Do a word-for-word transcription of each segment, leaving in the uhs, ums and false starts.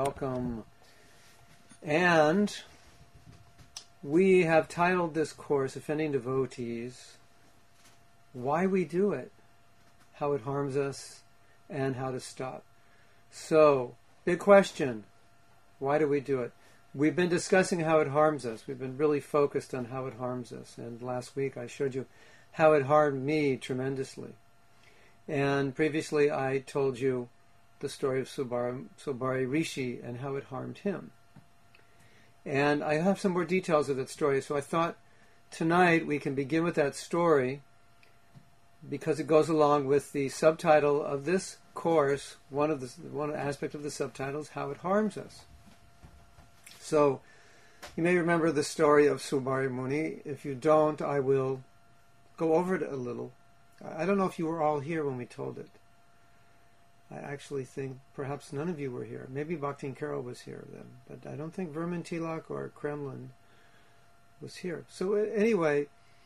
welcome. And we have titled this course, Offending Devotees, Why We Do It, How It Harms Us, and How to Stop. So, big question, why do we do it? We've been discussing how it harms us. We've been really focused on how it harms us. And last week I showed you how it harmed me tremendously. And previously I told you the story of Subari, Subari Rishi and how it harmed him. And I have some more details of that story, so I thought tonight we can begin with that story because it goes along with the subtitle of this course. One of the one aspect of the subtitle is how it harms us. So you may remember the story of Subari Muni. If you don't, I will go over it a little. I don't know if you were all here when we told it. I actually think perhaps none of you were here. Maybe Bhakti Carol was here then, but I don't think Vermin Tilak or Kremlin was here. So anyway,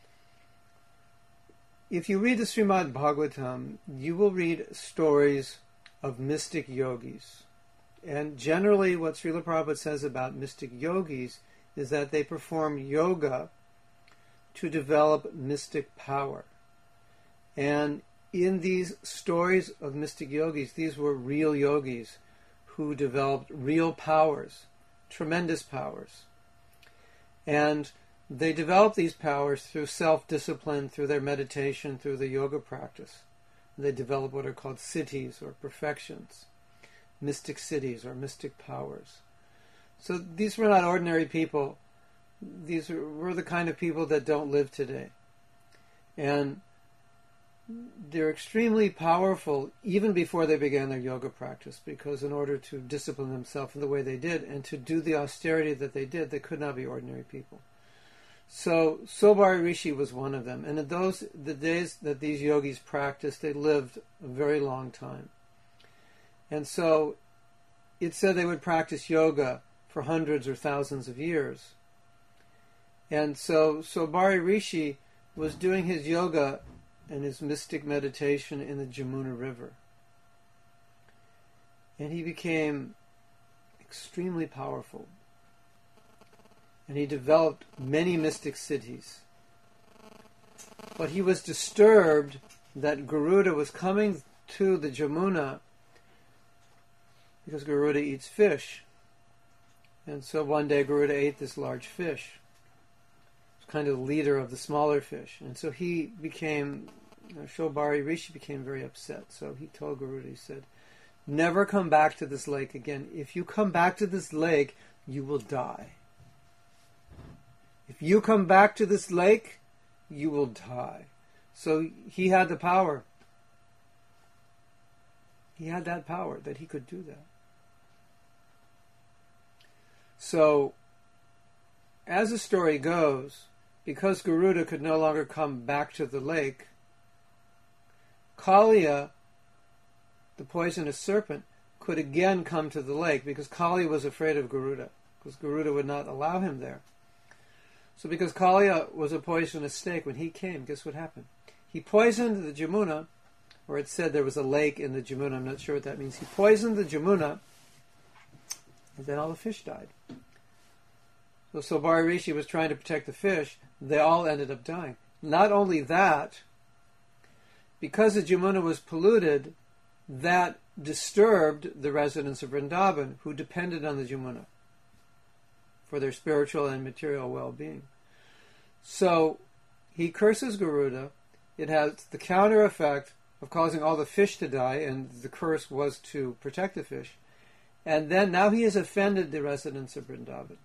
if you read the Srimad Bhagavatam, you will read stories of mystic yogis. And generally what Srila Prabhupada says about mystic yogis is that they perform yoga to develop mystic power. And in these stories of mystic yogis, these were real yogis who developed real powers, tremendous powers. And they developed these powers through self-discipline, through their meditation, through the yoga practice. They developed what are called siddhis or perfections, mystic siddhis or mystic powers. So these were not ordinary people. These were the kind of people that don't live today. And they're extremely powerful even before they began their yoga practice, because in order to discipline themselves in the way they did and to do the austerity that they did, they could not be ordinary people. So Subari Rishi was one of them. And in those the days that these yogis practiced, they lived a very long time. And so it said they would practice yoga for hundreds or thousands of years. And so Subari Rishi was doing his yoga and his mystic meditation in the Jamuna River. And he became extremely powerful. And he developed many mystic siddhis. But he was disturbed that Garuda was coming to the Jamuna because Garuda eats fish. And so one day Garuda ate this large fish. Kind of the leader of the smaller fish. And so he became, you know, Subari Rishi became very upset. So he told Garuda, he said, never come back to this lake again. If you come back to this lake, you will die. If you come back to this lake, you will die. So he had the power. He had that power that he could do that. So, as the story goes, because Garuda could no longer come back to the lake, Kaliya, the poisonous serpent, could again come to the lake because Kali was afraid of Garuda, because Garuda would not allow him there. So because Kaliya was a poisonous snake, when he came, guess what happened? He poisoned the Jamuna, or it said there was a lake in the Jamuna, I'm not sure what that means. He poisoned the Jamuna, and then all the fish died. So Subari Rishi was trying to protect the fish. They all ended up dying. Not only that, because the Jamuna was polluted, that disturbed the residents of Vrindavan who depended on the Jamuna for their spiritual and material well-being. So he curses Garuda. It has the counter effect of causing all the fish to die, and the curse was to protect the fish. And then now he has offended the residents of Vrindavan.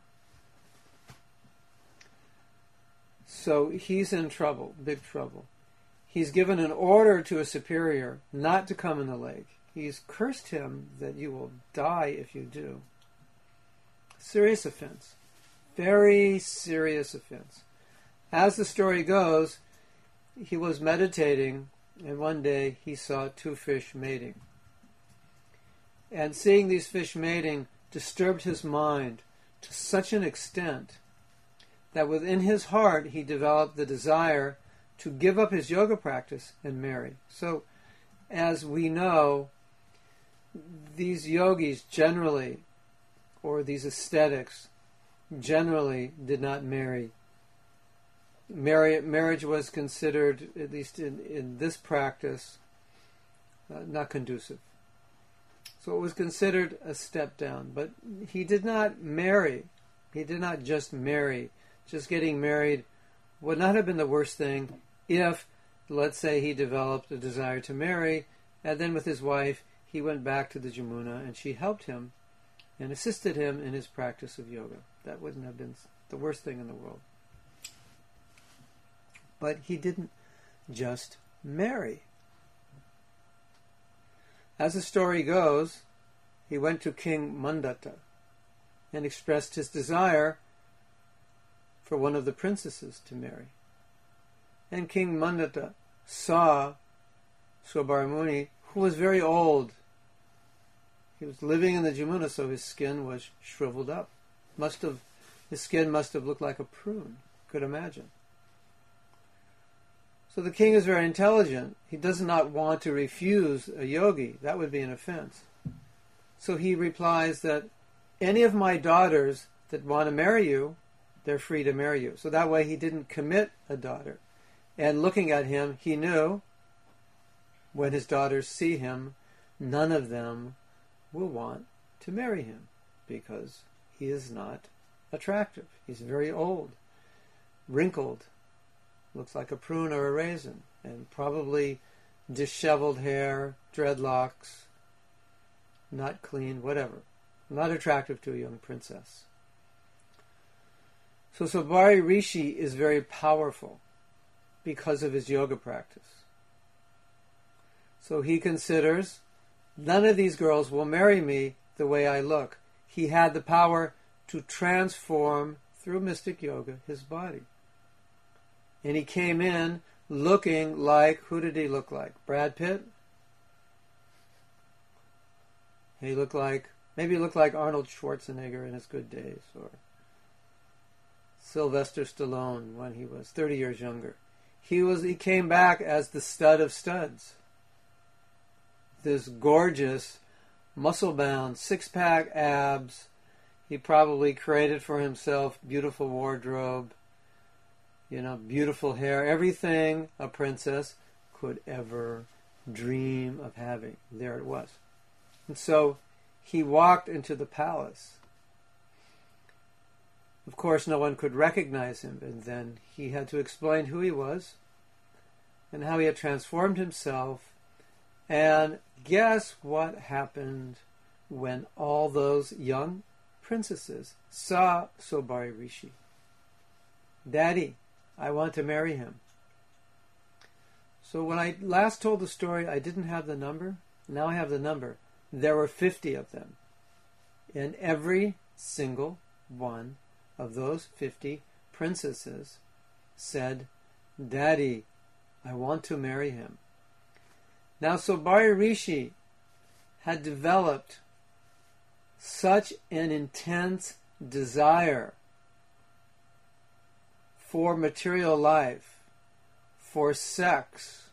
So he's in trouble, big trouble. He's given an order to a superior not to come in the lake. He's cursed him that you will die if you do. Serious offense. Very serious offense. As the story goes, he was meditating, and one day he saw two fish mating. And seeing these fish mating disturbed his mind to such an extent that within his heart he developed the desire to give up his yoga practice and marry. So, as we know, these yogis generally or these ascetics generally did not marry. Marri- marriage was considered, at least in, in this practice, uh, not conducive. So it was considered a step down. But he did not marry. He did not just marry. Just getting married would not have been the worst thing if, let's say, he developed a desire to marry, and then with his wife, he went back to the Jamuna, and she helped him and assisted him in his practice of yoga. That wouldn't have been the worst thing in the world. But he didn't just marry. As the story goes, he went to King Mandata and expressed his desire for one of the princesses to marry. And King Mandata saw Saubhara Muni, who was very old. He was living in the Jamuna, so his skin was shriveled up. Must have, his skin must have looked like a prune. Could imagine. So the king is very intelligent. He does not want to refuse a yogi. That would be an offense. So he replies that any of my daughters that want to marry you, they're free to marry you. So that way he didn't commit a daughter. And looking at him, he knew when his daughters see him, none of them will want to marry him because he is not attractive. He's very old, wrinkled, looks like a prune or a raisin, and probably disheveled hair, dreadlocks, not clean, whatever. Not attractive to a young princess. So Saubhara Rishi is very powerful because of his yoga practice. So he considers, none of these girls will marry me the way I look. He had the power to transform, through mystic yoga, his body. And he came in looking like, who did he look like? Brad Pitt? He looked like, maybe he looked like Arnold Schwarzenegger in his good days, or Sylvester Stallone when he was thirty years younger. He was. He came back as the stud of studs. This gorgeous, muscle-bound, six-pack abs. He probably created for himself beautiful wardrobe, you know, beautiful hair, everything a princess could ever dream of having. There it was. And so he walked into the palace. Of course, no one could recognize him, and then he had to explain who he was and how he had transformed himself. And guess what happened when all those young princesses saw Saubhara Rishi? Daddy, I want to marry him. So when I last told the story, I didn't have the number. Now I have the number. There were fifty of them. And every single one of those fifty princesses said, Daddy, I want to marry him. Now Saubhara Rishi had developed such an intense desire for material life, for sex,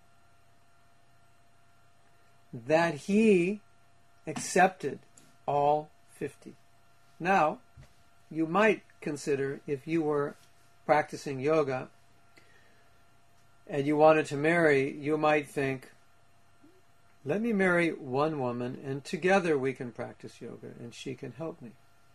that he accepted all fifty. Now, you might consider, if you were practicing yoga and you wanted to marry, you might think, let me marry one woman and together we can practice yoga and she can help me.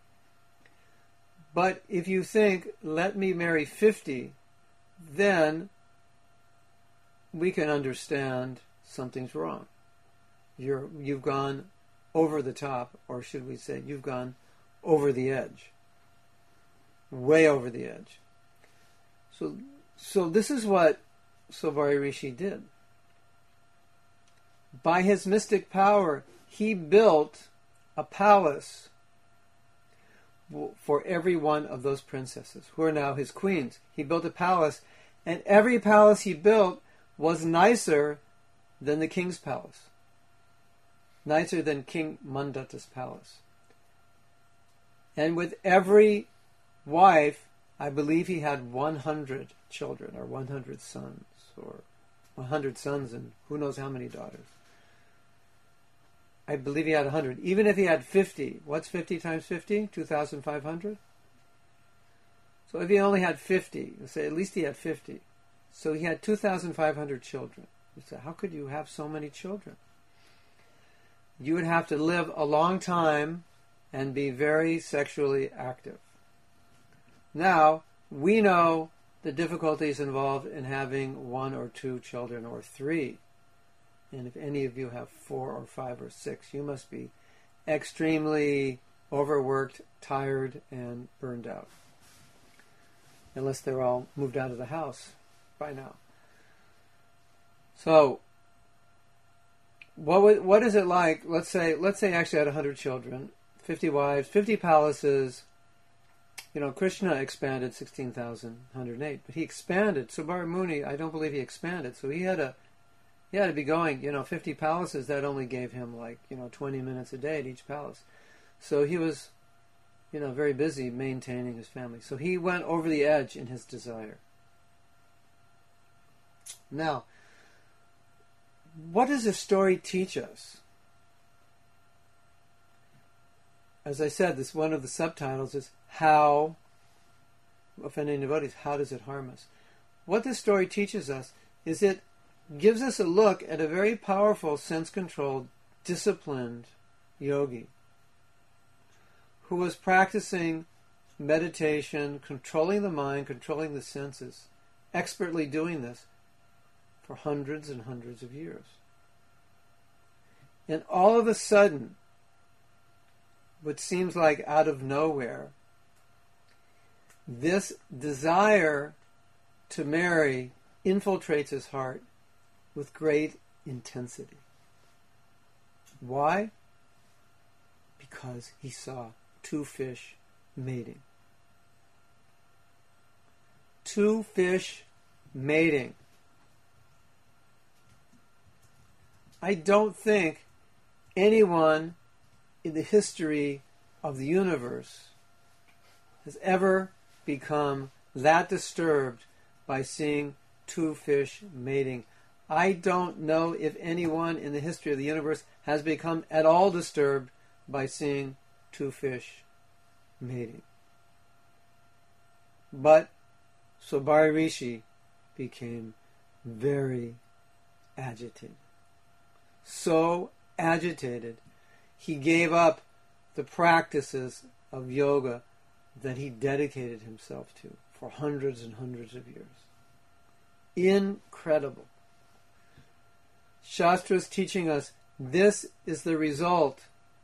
But if you think, let me marry fifty, then we can understand something's wrong. You're, you've gone over the top, or should we say, you've gone over the edge. Way over the edge. So, so this is what Saubhara Rishi did. By his mystic power, he built a palace for every one of those princesses, who are now his queens. He built a palace, and every palace he built was nicer than the king's palace. Nicer than King Mandata's palace. And with every wife, I believe he had one hundred children, or one hundred sons, or one hundred sons and who knows how many daughters. I believe he had one hundred. Even if he had fifty, what's fifty times fifty? two thousand five hundred? So if he only had fifty, let's say at least he had fifty. So he had two thousand five hundred children. You say, how could you have so many children? You would have to live a long time and be very sexually active. Now, we know the difficulties involved in having one or two children or three. And if any of you have four or five or six, you must be extremely overworked, tired, and burned out. Unless they're all moved out of the house by now. So, what would, what is it like? Let's say let's say actually had one hundred children, fifty wives, fifty palaces. You know, Krishna expanded sixteen thousand one hundred eight, but he expanded. Subara Muni, I don't believe he expanded. So he had a he had to be going, you know, fifty palaces. That only gave him like, you know, twenty minutes a day at each palace. So he was, you know, very busy maintaining his family. So he went over the edge in his desire. Now, what does this story teach us? As I said, this one of the subtitles is how offending devotees, how does it harm us? What this story teaches us is it gives us a look at a very powerful, sense-controlled, disciplined yogi who was practicing meditation, controlling the mind, controlling the senses, expertly doing this for hundreds and hundreds of years. And all of a sudden, what seems like out of nowhere, this desire to marry infiltrates his heart with great intensity. Why? Because he saw two fish mating. Two fish mating. I don't think anyone in the history of the universe has ever become that disturbed by seeing two fish mating. I don't know if anyone in the history of the universe has become at all disturbed by seeing two fish mating. But Subara Rishi became very agitated. So agitated, he gave up the practices of yoga that he dedicated himself to for hundreds and hundreds of years. Incredible. Shastra is teaching us this is the result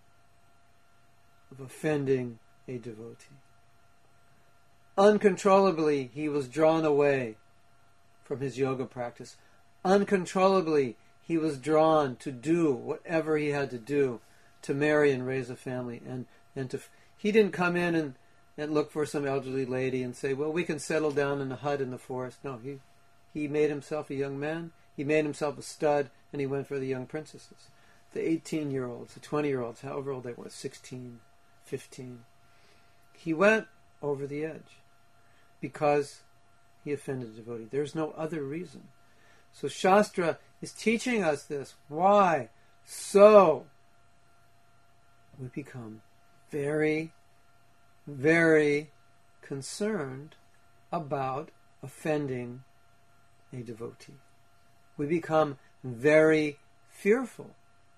of offending a devotee. Uncontrollably, he was drawn away from his yoga practice. Uncontrollably, he was drawn to do whatever he had to do to marry and raise a family. And, and to he didn't come in and, and look for some elderly lady and say, well, we can settle down in a hut in the forest. No, he, he made himself a young man. He made himself a stud, and he went for the young princesses. The eighteen-year-olds, the twenty-year-olds, however old they were, sixteen, fifteen. He went over the edge because he offended a devotee. There's no other reason. So Shastra is teaching us this. Why? So we become very, very concerned about offending a devotee. We become very fearful.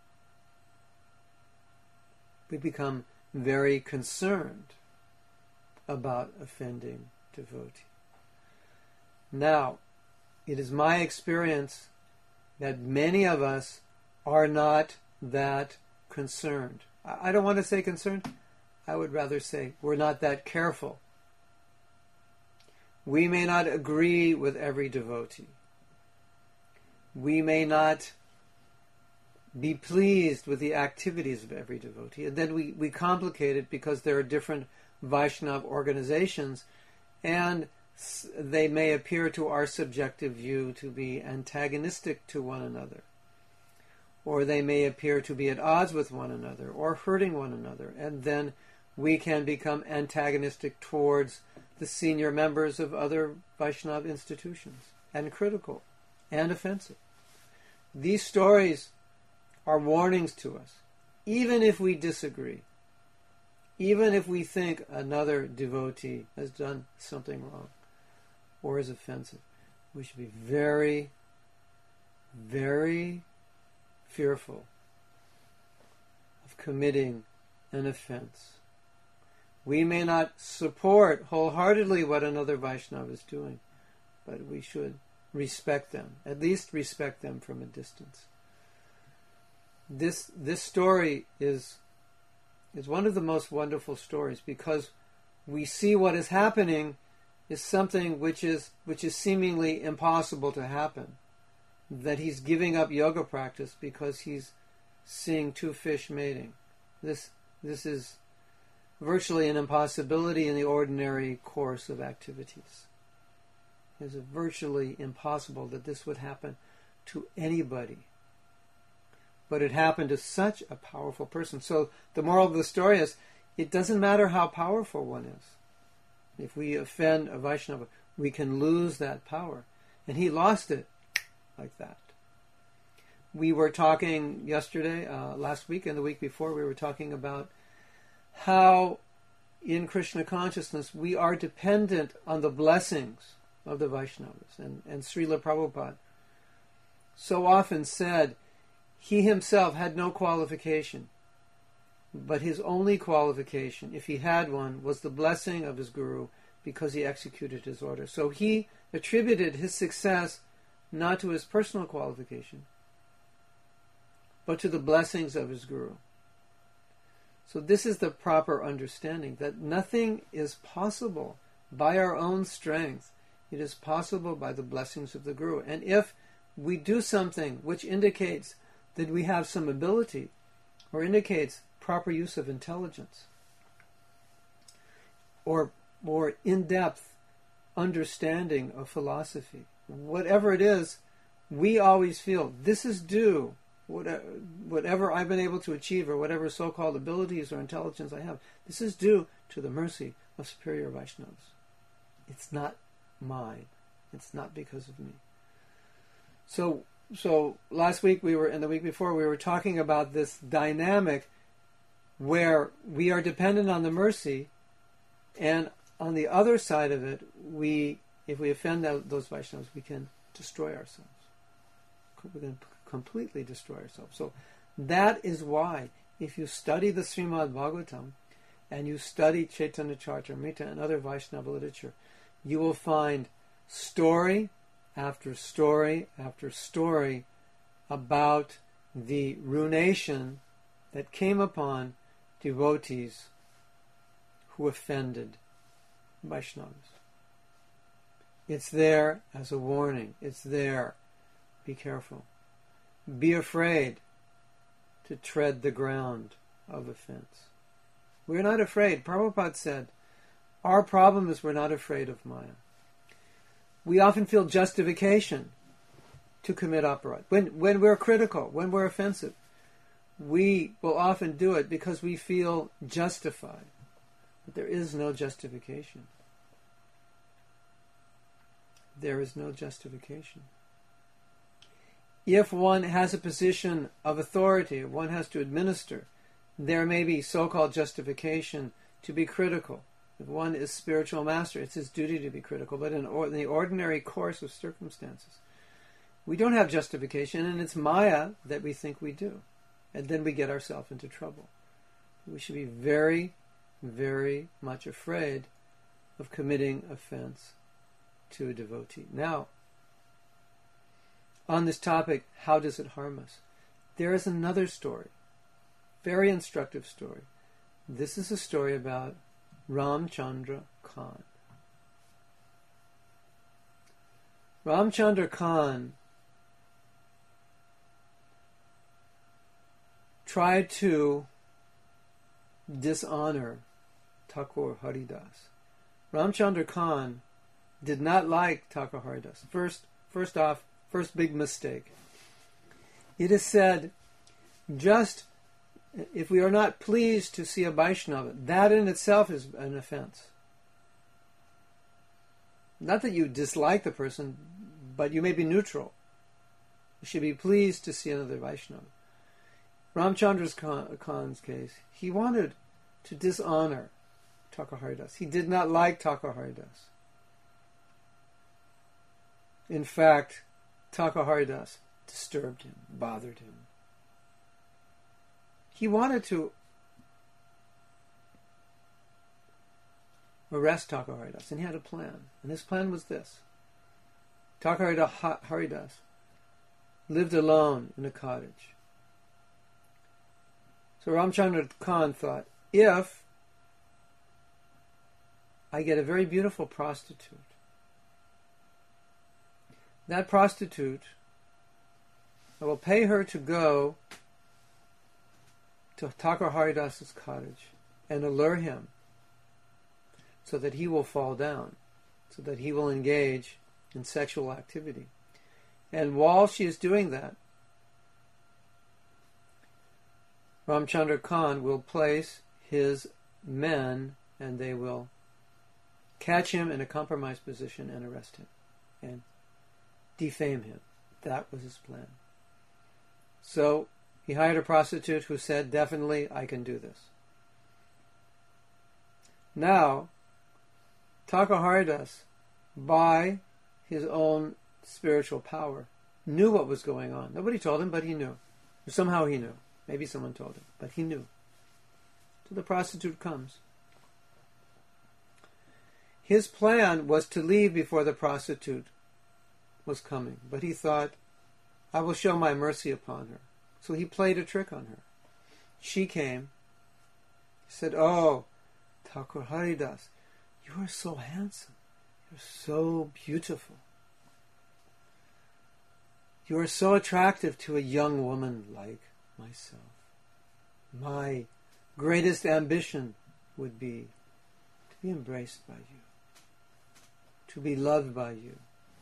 We become very concerned about offending devotee. Now, it is my experience that many of us are not that concerned. I don't want to say concerned. I would rather say we're not that careful. We may not agree with every devotee. We may not be pleased with the activities of every devotee. And then we, we complicate it because there are different Vaishnava organizations, and they may appear to our subjective view to be antagonistic to one another. Or they may appear to be at odds with one another or hurting one another. And then we can become antagonistic towards the senior members of other Vaishnava institutions, and critical and offensive. These stories are warnings to us. even if we disagree, even if we think another devotee has done something wrong or is offensive, we should be very, very fearful of committing an offense. We may not support wholeheartedly what another Vaishnava is doing, but we should respect them, at least respect them from a distance. This this story is is one of the most wonderful stories, because we see what is happening is something which is which is seemingly impossible to happen. That he's giving up yoga practice because he's seeing two fish mating. This this is virtually an impossibility in the ordinary course of activities. It's virtually impossible that this would happen to anybody. But it happened to such a powerful person. So the moral of the story is, it doesn't matter how powerful one is. If we offend a Vaishnava, we can lose that power. And he lost it like that. We were talking yesterday, uh, last week and the week before, we were talking about how in Krishna consciousness we are dependent on the blessings of the Vaishnavas. And, and Srila Prabhupada so often said he himself had no qualification, but his only qualification, if he had one, was the blessing of his guru, because he executed his order. So he attributed his success not to his personal qualification, but to the blessings of his guru. So this is the proper understanding, that nothing is possible by our own strength. It is possible by the blessings of the guru. And if we do something which indicates that we have some ability, or indicates proper use of intelligence, or more in-depth understanding of philosophy, whatever it is, we always feel this is due, whatever I've been able to achieve, or whatever so-called abilities or intelligence I have, this is due to the mercy of superior Vaishnavas. It's not mine. It's not because of me. So So last week we were, and the week before, we were talking about this dynamic where we are dependent on the mercy, and on the other side of it, we, if we offend those Vaishnavas, we can destroy ourselves. We can completely destroy ourselves. So that is why, if you study the Srimad Bhagavatam, and you study Chaitanya Charitamrita and other Vaishnava literature, you will find story after story after story about the ruination that came upon devotees who offended Vaishnavas. It's there as a warning. It's there. Be careful. Be afraid to tread the ground of offense. We're not afraid. Prabhupada said, our problem is we're not afraid of Maya. We often feel justification to commit aparadh. When, when we're critical, when we're offensive, we will often do it because we feel justified. But there is no justification. There is no justification. If one has a position of authority, one has to administer, there may be so-called justification to be critical. If one is spiritual master, it's his duty to be critical. But in, or, in the ordinary course of circumstances, we don't have justification, and it's Maya that we think we do. And then we get ourselves into trouble. We should be very, very much afraid of committing offense to a devotee. Now, on this topic, how does it harm us? There is another story, very instructive story. This is a story about Ramchandra Khan. Ramchandra Khan tried to dishonor Thakur Haridas. Ramchandra Khan did not like Thakur Haridas. First, first off, first big mistake. It is said, just if we are not pleased to see a Vaishnava, that in itself is an offense. Not that you dislike the person, but you may be neutral. You should be pleased to see another Vaishnava. Ramchandra Khan's case, he wanted to dishonor Thakur Haridas. He did not like Thakur Haridas. In fact, Thakur Haridas disturbed him, bothered him. He wanted to arrest Thakur Haridas, and he had a plan. And his plan was this. Thakur Haridas lived alone in a cottage. So Ramchandra Khan thought, if I get a very beautiful prostitute, that prostitute, I will pay her to go to Thakur Haridas's cottage and allure him so that he will fall down, so that he will engage in sexual activity. And while she is doing that, Ramchandra Khan will place his men and they will catch him in a compromised position and arrest him and defame him. That was his plan. So he hired a prostitute who said, definitely, I can do this. Now, Thakur Haridas, by his own spiritual power, knew what was going on. Nobody told him, but he knew. Somehow he knew. Maybe someone told him, but he knew. So the prostitute comes. His plan was to leave before the prostitute was coming, but he thought, I will show my mercy upon her. So he played a trick on her. She came. He said, oh, Thakur Haridas, you are so handsome. You're so beautiful. You are so attractive to a young woman like myself. My greatest ambition would be to be embraced by you, to be loved by you.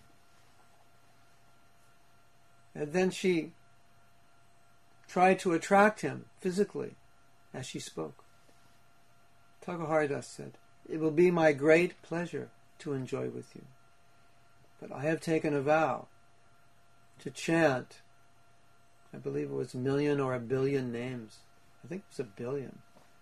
And then she tried to attract him physically as she spoke. Thakur Haridas said, it will be my great pleasure to enjoy with you, but I have taken a vow to chant, I believe it was a million or a billion names. I think it was a billion.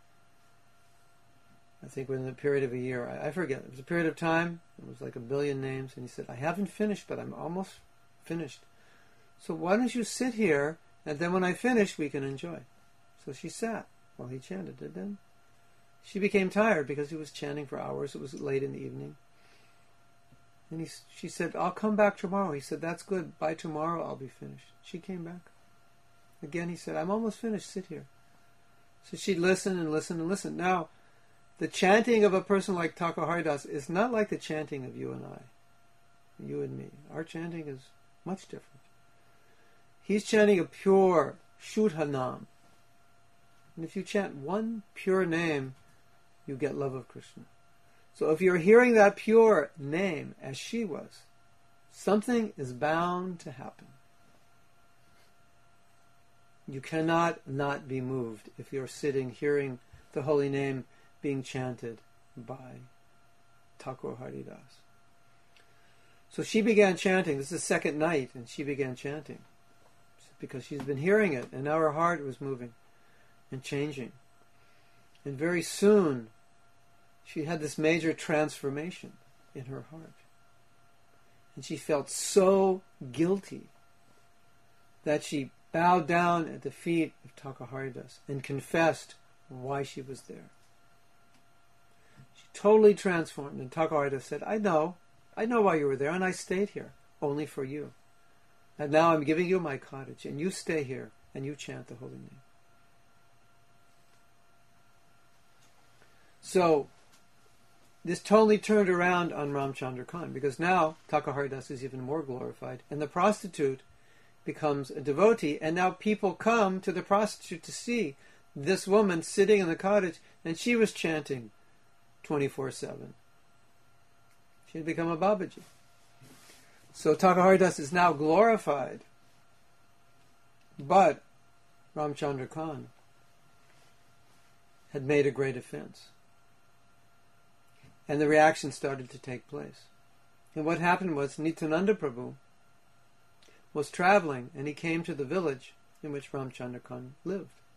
I think within a period of a year. I, I forget. It was a period of time. It was like a billion names. And he said, I haven't finished, but I'm almost finished. So why don't you sit here, and then when I finish, we can enjoy. So she sat while he chanted. And then she became tired because he was chanting for hours. It was late in the evening. And he, she said, I'll come back tomorrow. He said, that's good. By tomorrow, I'll be finished. She came back. Again, he said, I'm almost finished. Sit here. So she'd listen and listen and listen. Now, the chanting of a person like Thakur Haridas is not like the chanting of you and I, you and me. Our chanting is much different. He's chanting a pure Shuddha Nam. And if you chant one pure name, you get love of Krishna. So if you're hearing that pure name as she was, something is bound to happen. You cannot not be moved if you're sitting hearing the holy name being chanted by Thakur Haridas. So she began chanting. This is the second night, and she began chanting because she's been hearing it, and now her heart was moving and changing. And very soon, she had this major transformation in her heart. And she felt so guilty that she bowed down at the feet of Thakur Haridas and confessed why she was there. She totally transformed, and Thakur Haridas said, I know, I know why you were there, and I stayed here, only for you. And now I'm giving you my cottage, and you stay here, and you chant the holy name. So, this totally turned around on Ramchandra Khan, because now Thakur Haridas is even more glorified, and the prostitute becomes a devotee, and now people come to the prostitute to see this woman sitting in the cottage, and she was chanting twenty-four seven. She had become a Babaji. So Thakur Haridas is now glorified, but Ramchandra Khan had made a great offense. And the reaction started to take place. And what happened was Nityananda Prabhu was traveling, and he came to the village in which Ramchandra Khan lived.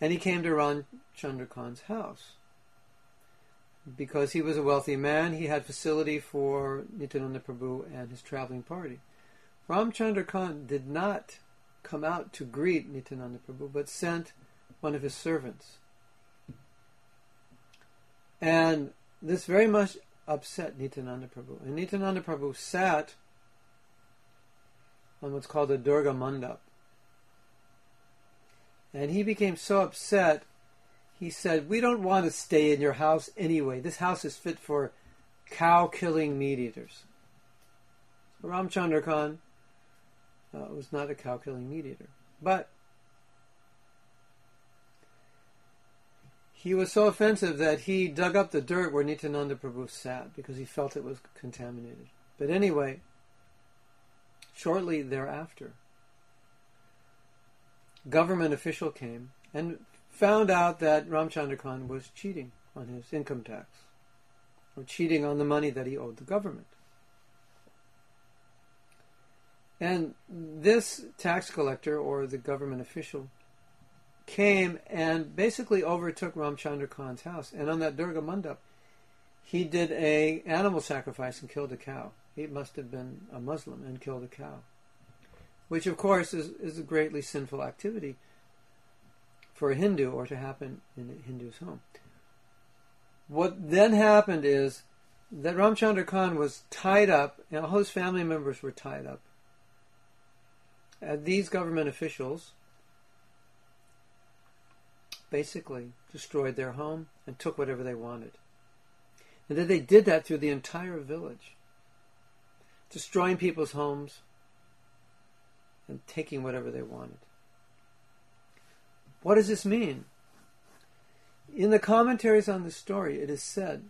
And he came to Ramchandra Khan's house. Because he was a wealthy man, he had facility for Nityananda Prabhu and his traveling party. Ramchandra Khan did not come out to greet Nityananda Prabhu, but sent one of his servants. And this very much upset Nityananda Prabhu. And Nityananda Prabhu sat on what's called a Durga Mandap. And he became so upset, he said, "We don't want to stay in your house anyway. This house is fit for cow-killing meat-eaters." Ramchandra Khan uh, was not a cow-killing meat-eater. But he was so offensive that he dug up the dirt where Nityananda Prabhu sat because he felt it was contaminated. But anyway, shortly thereafter, government official came and found out that Ramchandra Khan was cheating on his income tax, or cheating on the money that he owed the government. And this tax collector, or the government official, came and basically overtook Ramchandra Khan's house. And on that Durga Mandap, he did a animal sacrifice and killed a cow. He must have been a Muslim and killed a cow. Which, of course, is, is a greatly sinful activity for a Hindu, or to happen in a Hindu's home. What then happened is that Ramchandra Khan was tied up, and all his family members were tied up. And these government officials basically destroyed their home and took whatever they wanted. And then they did that through the entire village, destroying people's homes and taking whatever they wanted. What does this mean? In the commentaries on the story, it is said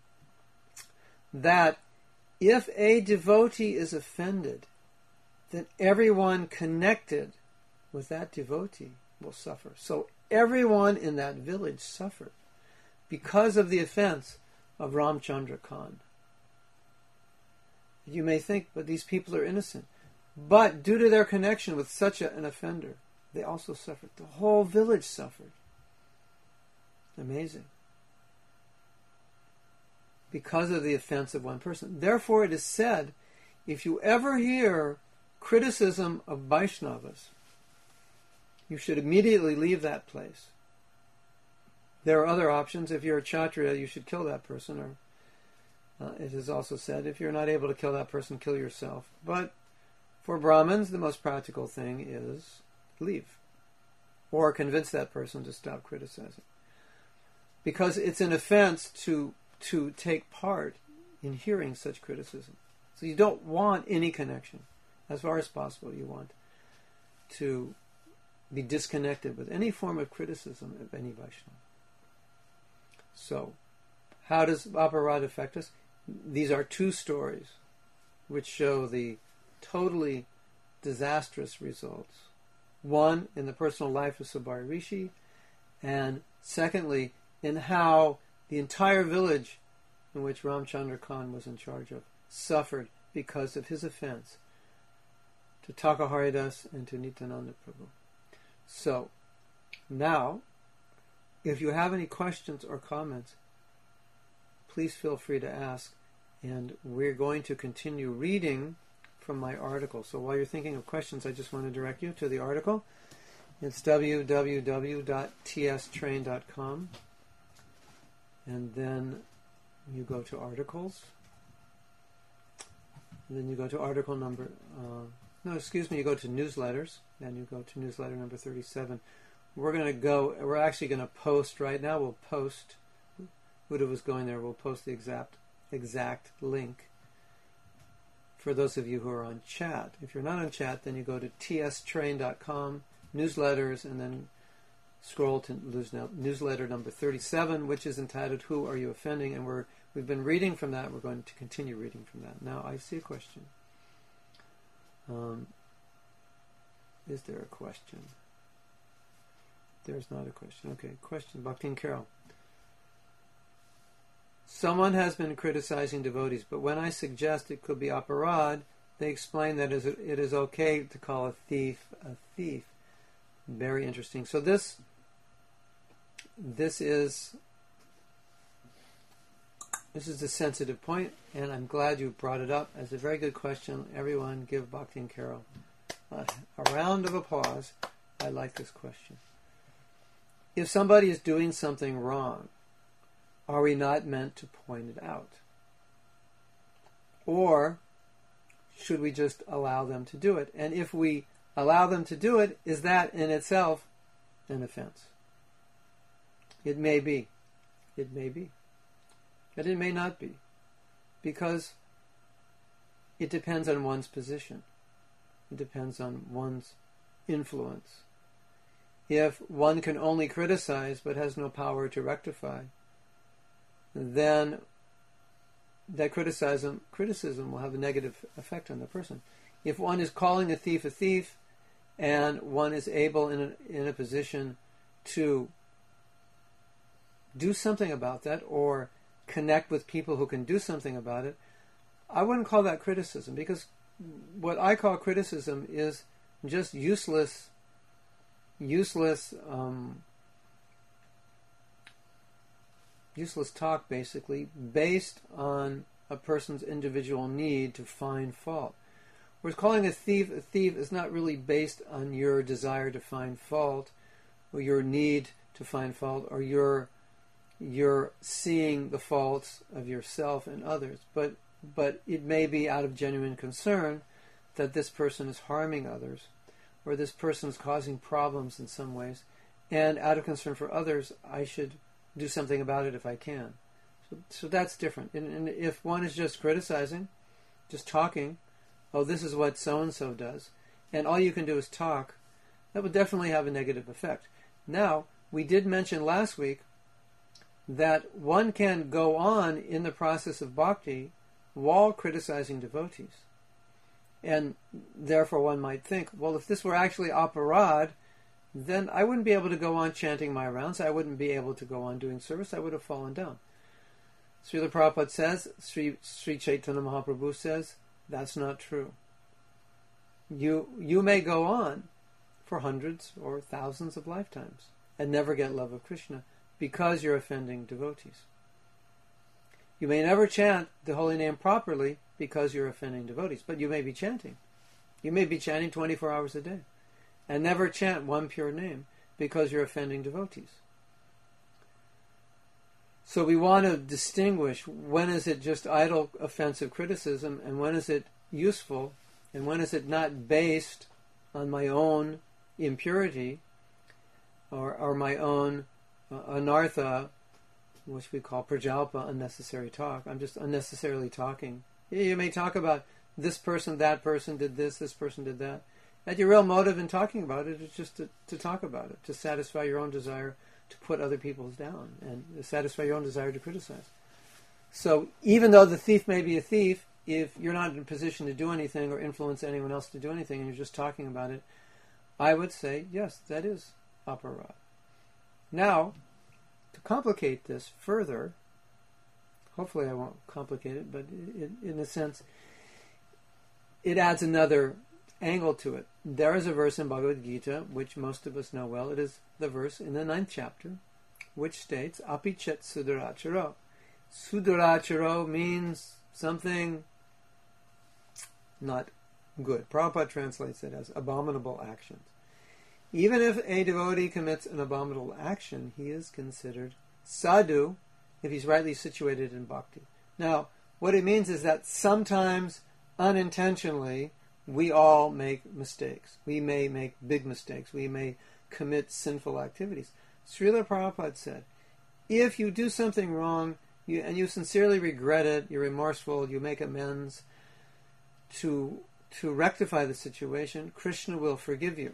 that if a devotee is offended, then everyone connected with that devotee will suffer. So everyone in that village suffered because of the offense of Ramchandra Khan. You may think, but these people are innocent. But due to their connection with such a, an offender, they also suffered. The whole village suffered. Amazing. Because of the offense of one person. Therefore, it is said, if you ever hear criticism of Vaishnavas, you should immediately leave that place. There are other options. If you're a Kshatriya, you should kill that person. Or uh, it is also said, if you're not able to kill that person, kill yourself. But for Brahmins, the most practical thing is leave. Or convince that person to stop criticizing. Because it's an offense to to take part in hearing such criticism. So you don't want any connection. As far as possible, you want to be disconnected with any form of criticism of any Vaishnava. So, how does aparadha affect us? These are two stories which show the totally disastrous results. One, in the personal life of Sabari Rishi, and secondly, in how the entire village in which Ramchandra Khan was in charge of suffered because of his offense to Takaharidas and to Nityananda Prabhu. So, now, if you have any questions or comments, please feel free to ask, and we're going to continue reading from my article. So while you're thinking of questions, I just want to direct you to the article. It's w w w dot t s train dot com, and then you go to articles, and then you go to article number, uh, no, excuse me, you go to newsletters, and you go to newsletter number thirty-seven. We're going to go, we're actually going to post right now, we'll post, Huda was going there, we'll post the exact exact link for those of you who are on chat. If you're not on chat, then you go to t s train dot com, newsletters, and then scroll to newsletter number thirty-seven, which is entitled, Who Are You Offending? And we're, we've been reading from that. We're going to continue reading from that. Now, I see a question. Um, is there a question? There's not a question. Okay, question. Bhaktin Carol. Someone has been criticizing devotees, but when I suggest it could be aparad, they explain that it is okay to call a thief a thief. Very interesting. So this this is this is the sensitive point, and I'm glad you brought it up as a very good question. Everyone, give Bhakti and Carol a, a round of applause. I like this question. If somebody is doing something wrong, are we not meant to point it out? Or should we just allow them to do it? And if we allow them to do it, is that in itself an offense? It may be. It may be. But it may not be. Because it depends on one's position. It depends on one's influence. If one can only criticize but has no power to rectify, then that criticism criticism will have a negative effect on the person. If one is calling a thief a thief, and one is able in a, in a position to do something about that, or connect with people who can do something about it, I wouldn't call that criticism, because what I call criticism is just useless, useless, um, useless talk, basically, based on a person's individual need to find fault. Whereas calling a thief a thief is not really based on your desire to find fault, or your need to find fault, or your your seeing the faults of yourself and others. But but it may be out of genuine concern that this person is harming others, or this person is causing problems in some ways, and out of concern for others, I should do something about it if I can. So, so that's different. And, and if one is just criticizing, just talking, oh, this is what so-and-so does, and all you can do is talk, that would definitely have a negative effect. Now, we did mention last week that one can go on in the process of bhakti while criticizing devotees. And therefore one might think, well, if this were actually aparad, then I wouldn't be able to go on chanting my rounds. I wouldn't be able to go on doing service. I would have fallen down. Srila Prabhupada says, Sri, Sri Chaitanya Mahaprabhu says, that's not true. You you may go on for hundreds or thousands of lifetimes and never get love of Krishna because you're offending devotees. You may never chant the holy name properly because you're offending devotees, but you may be chanting. You may be chanting twenty-four hours a day and never chant one pure name because you're offending devotees. So we want to distinguish when is it just idle offensive criticism and when is it useful and when is it not based on my own impurity or, or my own uh, anartha, which we call prajalpa, unnecessary talk. I'm just unnecessarily talking. You may talk about this person, that person did this, this person did that. And your real motive in talking about it is just to, to talk about it, to satisfy your own desire to put other people's down and to satisfy your own desire to criticize. So even though the thief may be a thief, if you're not in a position to do anything or influence anyone else to do anything and you're just talking about it, I would say, yes, that is aparad. Now, to complicate this further, hopefully I won't complicate it, but it, in a sense, it adds another angle to it. There is a verse in Bhagavad Gita, which most of us know well. It is the verse in the ninth chapter, which states, Apichet Suduracharo. Suduracharo means something not good. Prabhupada translates it as abominable actions. Even if a devotee commits an abominable action, he is considered sadhu if he's rightly situated in bhakti. Now, what it means is that sometimes, unintentionally, we all make mistakes. We may make big mistakes. We may commit sinful activities. Srila Prabhupada said, if you do something wrong you, and you sincerely regret it, you're remorseful, you make amends to, to rectify the situation, Krishna will forgive you.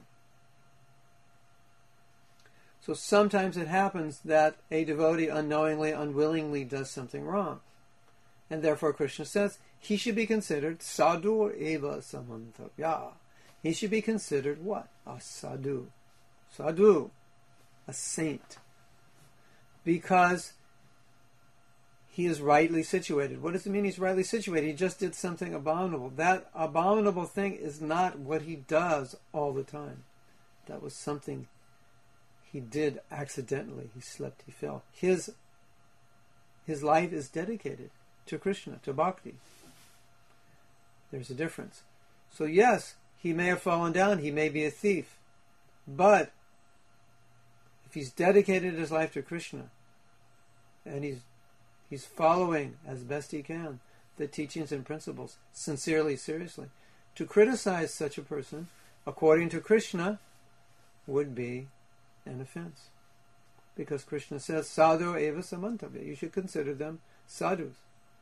So sometimes it happens that a devotee unknowingly, unwillingly does something wrong. And therefore Krishna says, he should be considered sadhu eva samantavya. He should be considered what? A sadhu. Sadhu. A saint. Because he is rightly situated. What does it mean he's rightly situated? He just did something abominable. That abominable thing is not what he does all the time. That was something he did accidentally. He slept, he fell. His, his life is dedicated to Krishna, to bhakti. There's a difference. So yes, he may have fallen down, he may be a thief, but if he's dedicated his life to Krishna, and he's he's following as best he can the teachings and principles, sincerely, seriously, to criticize such a person, according to Krishna, would be an offense. Because Krishna says, sadhu eva samantavya. You should consider them sadhus.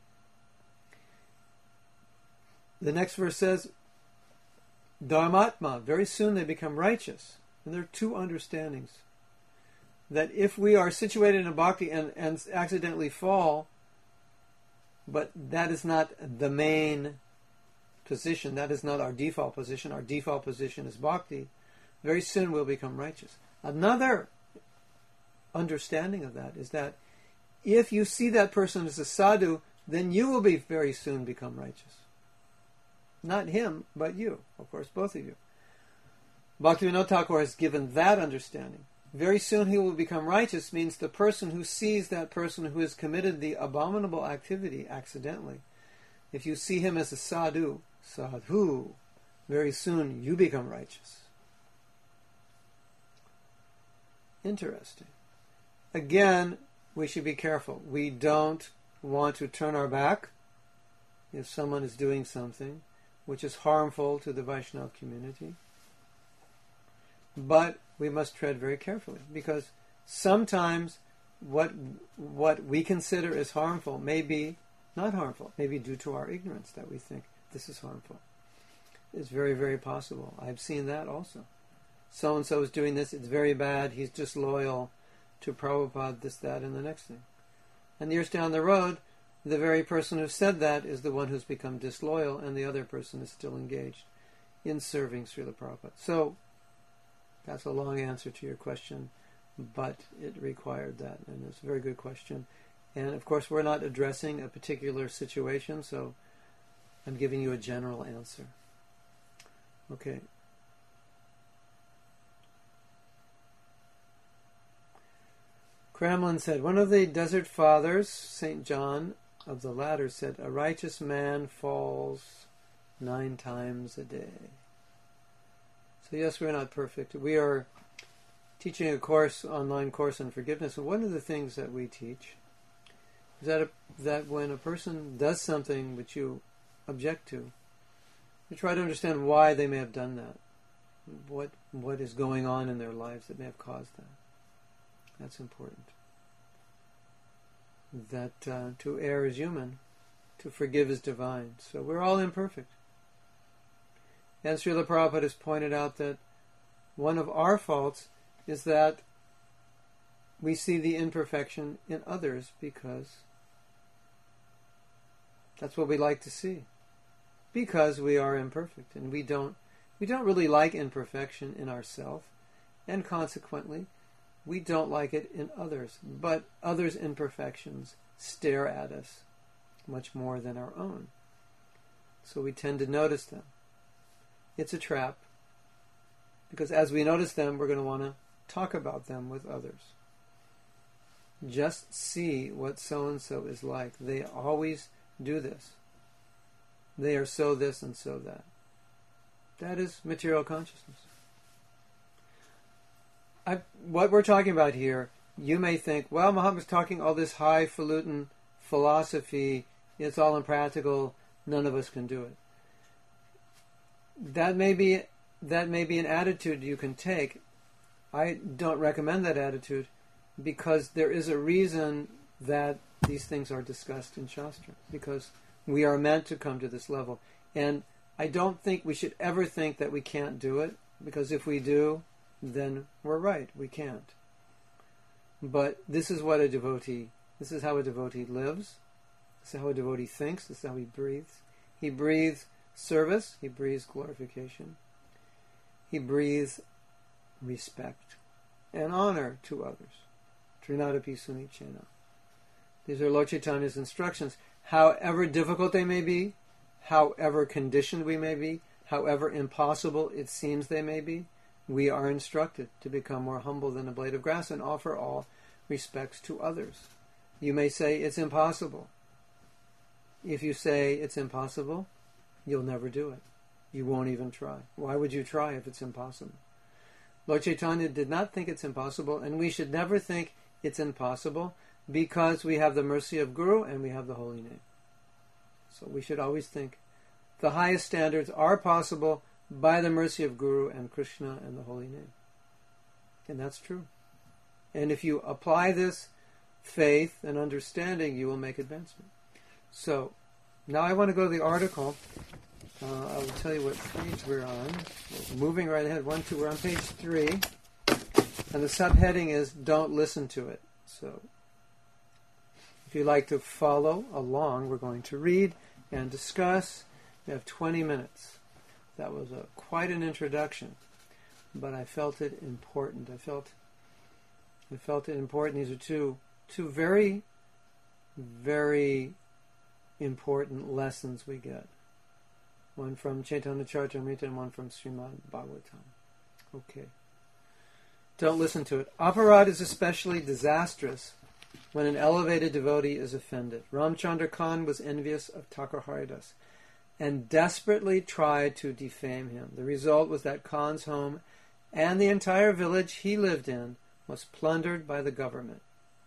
The next verse says, dharmatma. Very soon they become righteous. And there are two understandings. That if we are situated in bhakti and, and accidentally fall, but that is not the main position, that is not our default position, our default position is bhakti, very soon we'll become righteous. Another understanding of that is that if you see that person as a sadhu, then you will be very soon become righteous. Not him, but you. Of course, both of you. Bhaktivinoda Thakur has given that understanding. Very soon he will become righteous means the person who sees that person who has committed the abominable activity accidentally, if you see him as a sadhu, sadhu, very soon you become righteous. Interesting. Again, we should be careful. We don't want to turn our back if someone is doing something which is harmful to the Vaishnava community. But we must tread very carefully, because sometimes what what we consider as harmful may be not harmful, maybe due to our ignorance that we think this is harmful. It's very, very possible. I've seen that also. So-and-so is doing this, it's very bad, he's disloyal to Prabhupada, this, that, and the next thing. And years down the road, the very person who said that is the one who's become disloyal, and the other person is still engaged in serving Srila Prabhupada. So, that's a long answer to your question, but it required that, and it's a very good question. And of course, we're not addressing a particular situation, so I'm giving you a general answer. Okay. Cramlin said, one of the desert fathers, Saint John of the Ladder, said, a righteous man falls nine times a day. So yes, we're not perfect. We are teaching a course, online course on forgiveness, and one of the things that we teach is that, a, that when a person does something which you object to, you try to understand why they may have done that. What what is going on in their lives that may have caused that. That's important. That uh, to err is human, to forgive is divine. So we're all imperfect. And Srila Prabhupada has pointed out that one of our faults is that we see the imperfection in others because that's what we like to see. Because we are imperfect, and we don't we don't really like imperfection in ourselves, and consequently we don't like it in others. But others' imperfections stare at us much more than our own. So we tend to notice them. It's a trap, because as we notice them, we're going to want to talk about them with others. Just see what so-and-so is like. They always do this. They are so this and so that. That is material consciousness. I, what we're talking about here, you may think, well, Muhammad's talking all this highfalutin philosophy, it's all impractical, none of us can do it. That may be that may be an attitude you can take. I don't recommend that attitude, because there is a reason that these things are discussed in Shastra, because we are meant to come to this level. And I don't think we should ever think that we can't do it, because if we do, then we're right, we can't. But this is what a devotee, this is how a devotee lives, this is how a devotee thinks, this is how he breathes. He breathes service, he breathes glorification, he breathes respect and honor to others. Trinadapi Sunichena. These are Lord Chaitanya's instructions. However difficult they may be, however conditioned we may be, however impossible it seems they may be, we are instructed to become more humble than a blade of grass and offer all respects to others. You may say it's impossible. If you say it's impossible, you'll never do it. You won't even try. Why would you try if it's impossible? Lord Chaitanya did not think it's impossible, and we should never think it's impossible because we have the mercy of Guru and we have the holy name. So we should always think the highest standards are possible by the mercy of Guru and Krishna and the holy name. And that's true. And if you apply this faith and understanding, you will make advancement. So, now I want to go to the article. Uh, I will tell you what page we're on. We're moving right ahead. One, two, we're on page three. And the subheading is Don't Listen to It. So, if you'd like to follow along, we're going to read and discuss. We have twenty minutes. That was a, quite an introduction, but I felt it important. I felt I felt it important. These are two two very, very important lessons we get. One from Chaitanya Charitamrita and one from Srimad Bhagavatam. Okay. Don't listen to it. Aparad is especially disastrous when an elevated devotee is offended. Ramchandra Khan was envious of Thakur Haridas and desperately tried to defame him. The result was that Khan's home and the entire village he lived in was plundered by the government.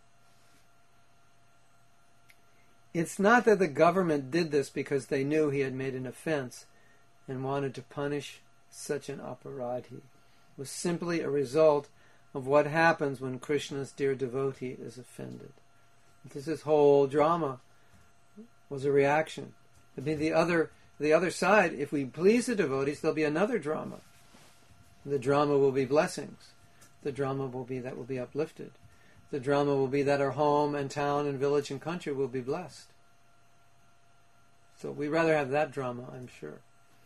It's not that the government did this because they knew he had made an offense and wanted to punish such an aparadhi. It was simply a result of what happens when Krishna's dear devotee is offended. This whole drama was a reaction. I mean, the other the other side, if we please the devotees, there'll be another drama. The drama will be blessings. The drama will be that we'll be uplifted. The drama will be that our home and town and village and country will be blessed. So we'd rather have that drama, I'm sure.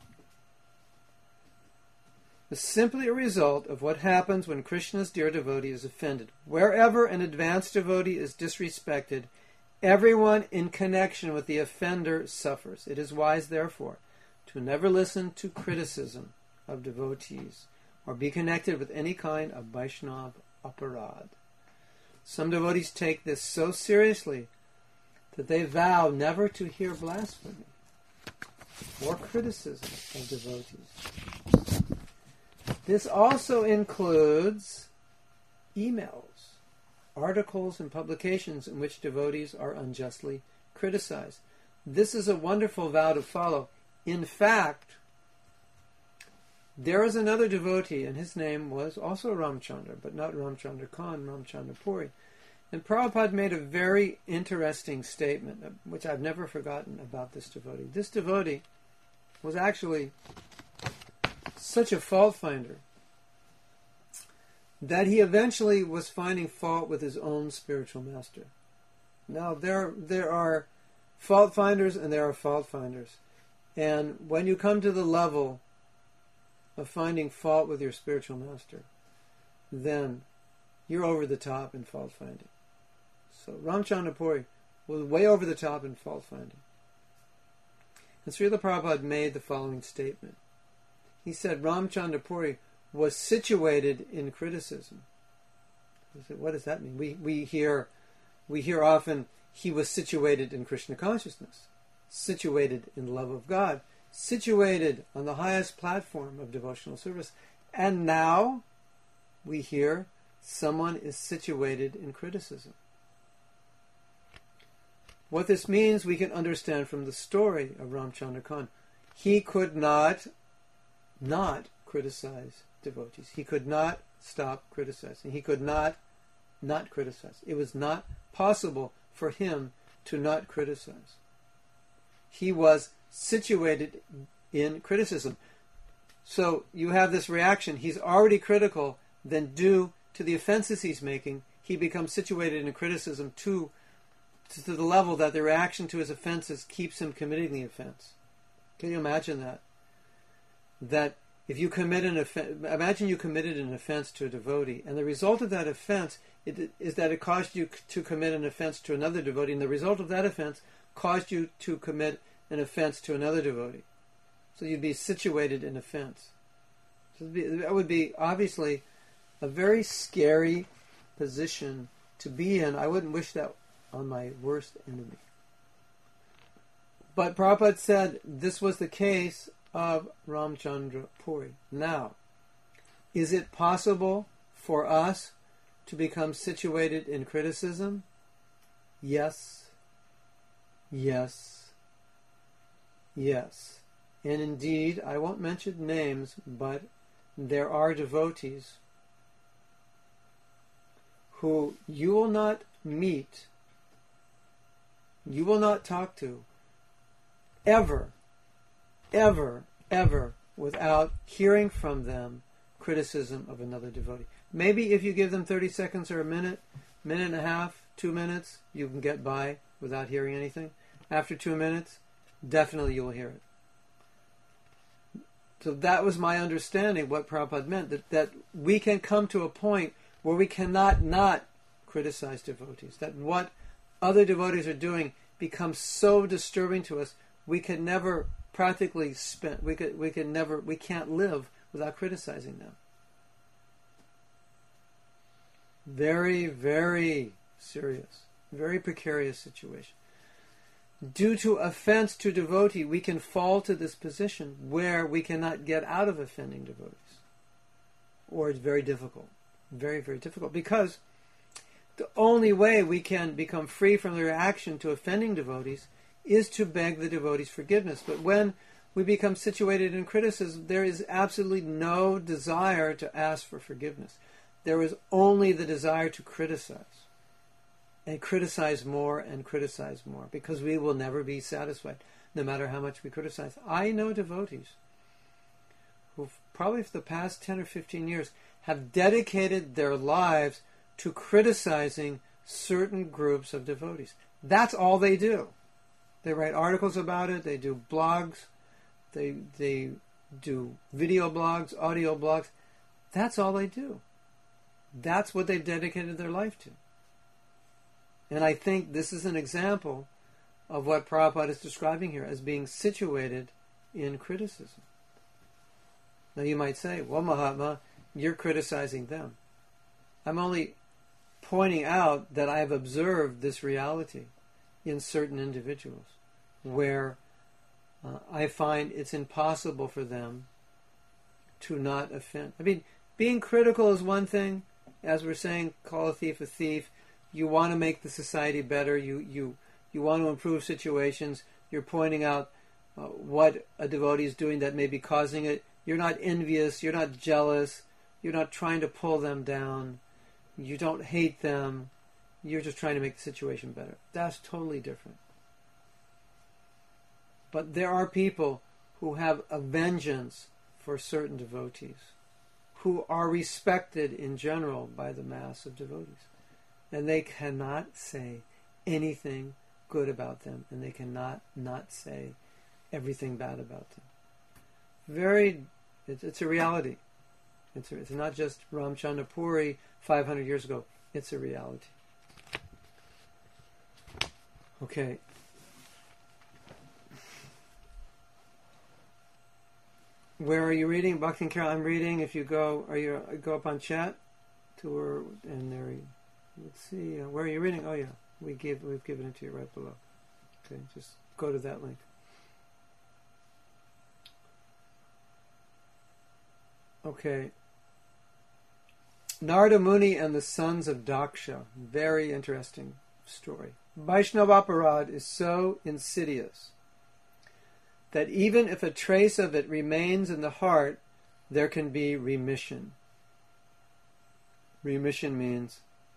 It's simply a result of what happens when Krishna's dear devotee is offended. Wherever an advanced devotee is disrespected, everyone in connection with the offender suffers. It is wise, therefore, to never listen to criticism of devotees or be connected with any kind of Vaishnava aparad. Some devotees take this so seriously that they vow never to hear blasphemy or criticism of devotees. This also includes emails, articles, and publications in which devotees are unjustly criticized. This is a wonderful vow to follow. In fact, there is another devotee, and his name was also Ramchandra, but not Ramchandra Khan, Ramchandra Puri. And Prabhupada made a very interesting statement, which I've never forgotten about this devotee. This devotee was actually such a fault finder that he eventually was finding fault with his own spiritual master. Now, there, there are fault finders and there are fault finders. And when you come to the level of finding fault with your spiritual master, then you're over the top in fault finding. So Ramchandra Puri was way over the top in fault finding. And Srila Prabhupada made the following statement. He said Ramchandra Puri was situated in criticism. I said, what does that mean? We we hear we hear often he was situated in Krishna consciousness, situated in love of God, situated on the highest platform of devotional service. And now we hear someone is situated in criticism. What this means we can understand from the story of Ramchandra Khan. He could not not criticize devotees. He could not stop criticizing. He could not not criticize. It was not possible for him to not criticize. He was situated in criticism. So you have this reaction. He's already critical. Then due to the offenses he's making, he becomes situated in criticism to, to the level that the reaction to his offenses keeps him committing the offense. Can you imagine that? That if you commit an offense, imagine you committed an offense to a devotee, and the result of that offense it, is that it caused you to commit an offense to another devotee, and the result of that offense caused you to commit an offense to another devotee. So you'd be situated in offense. That would be obviously a very scary position to be in. I wouldn't wish that on my worst enemy. But Prabhupada said this was the case of Ramchandra Puri. Now, is it possible for us to become situated in criticism? Yes. Yes. Yes. And indeed, I won't mention names, but there are devotees who you will not meet, you will not talk to, ever, ever, ever, without hearing from them criticism of another devotee. Maybe if you give them thirty seconds or a minute, minute and a half, two minutes, you can get by without hearing anything. After two minutes, definitely you will hear it. So that was my understanding what Prabhupada meant, that, that we can come to a point where we cannot not criticize devotees, that what other devotees are doing becomes so disturbing to us, we can never practically spend, we could, we can never, we can't live without criticizing them. Very, very serious, very precarious situation. Due to offense to devotee, we can fall to this position where we cannot get out of offending devotees. Or it's very difficult. Very, very difficult. Because the only way we can become free from the reaction to offending devotees is to beg the devotee's forgiveness. But when we become situated in criticism, there is absolutely no desire to ask for forgiveness. There is only the desire to criticize. And criticize more and criticize more, because we will never be satisfied, no matter how much we criticize. I know devotees who, probably for the past ten or fifteen years, have dedicated their lives to criticizing certain groups of devotees. That's all they do. They write articles about it, they do blogs, they they do video blogs, audio blogs. That's all they do. That's what they've dedicated their life to. And I think this is an example of what Prabhupada is describing here as being situated in criticism. Now you might say, well, Mahatma, you're criticizing them. I'm only pointing out that I have observed this reality in certain individuals where uh, I find it's impossible for them to not offend. I mean, being critical is one thing. As we're saying, call a thief a thief. You want to make the society better. You you you want to improve situations. You're pointing out uh, what a devotee is doing that may be causing it. You're not envious. You're not jealous. You're not trying to pull them down. You don't hate them. You're just trying to make the situation better. That's totally different. But there are people who have a vengeance for certain devotees, who are respected in general by the mass of devotees. And they cannot say anything good about them, and they cannot not say everything bad about them. Very, it's, it's a reality. It's, a, it's not just Ramchandra Puri five hundred years ago. It's a reality. Okay. Where are you reading? Bhakti and Carol, I'm reading. If you go, are you go up on chat to her, and there. Let's see. Uh, where are you reading? Oh yeah, we give we've given it to you right below. Okay, just go to that link. Okay. Narada Muni and the sons of Daksha. Very interesting story. Vaishnava aparad is so insidious that even if a trace of it remains in the heart, there can be remission. Remission means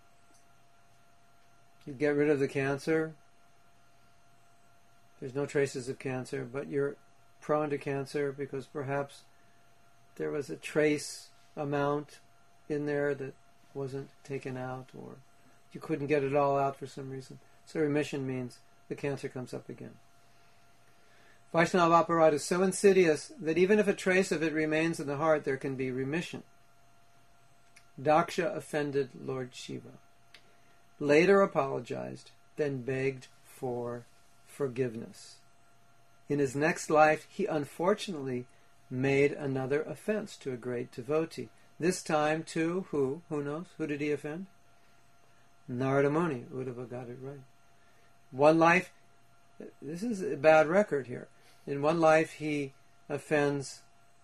you get rid of the cancer. There's no traces of cancer, but you're prone to cancer because perhaps there was a trace amount in there that wasn't taken out, or you couldn't get it all out for some reason. So remission means the cancer comes up again. Vaishnava aparad is so insidious that even if a trace of it remains in the heart, there can be remission. Daksha offended Lord Shiva, later apologized, then begged for forgiveness. In his next life, he unfortunately made another offense to a great devotee. This time to who? Who knows? Who did he offend? Narada Muni. Uddhava got it right. One life, this is a bad record here. In one life he offends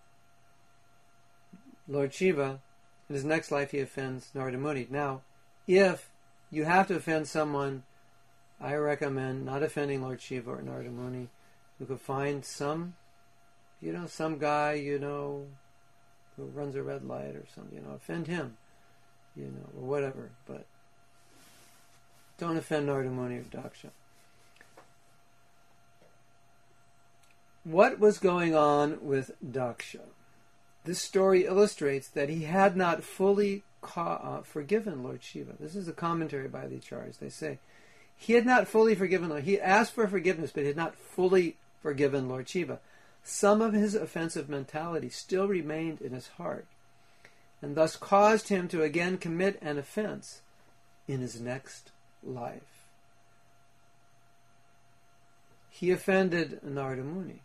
Lord Shiva. In his next life he offends Narada Muni. Now, if you have to offend someone, I recommend not offending Lord Shiva or Narada Muni. You could find some, you know, some guy, you know, who runs a red light or something, you know, offend him, you know, or whatever. But don't offend Narada Muni or Daksha. What was going on with Daksha? This story illustrates that he had not fully ca- uh, forgiven Lord Shiva. This is a commentary by the Acharyas. They say he had not fully forgiven Lord. He asked for forgiveness, but he had not fully forgiven Lord Shiva. Some of his offensive mentality still remained in his heart, and thus caused him to again commit an offense in his next life. He offended Narada Muni